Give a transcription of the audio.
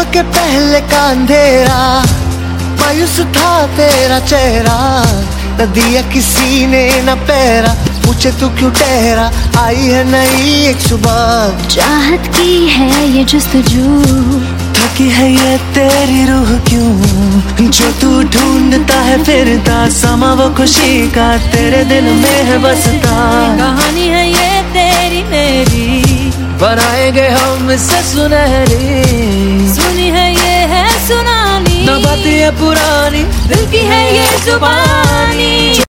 सुबह के पहले का अंधेरा, मायूस था तेरा चेहरा, न दिया किसी ने न पहरा, पूछे तू क्यों ठहरा, आई है नई एक सुबह, चाहत की है ये जस्तजू, थकी है ये तेरी रूह क्यों, जो तू ढूंढता है फिरता, समा वो खुशी का तेरे दिल में है बसता, कहानी है ये तेरी मेरी, बनाएंगे हम इससे सुनहरी, सुनी है ये है सुनानी, न बातें पुरानी, दिल की है ये जुबानी।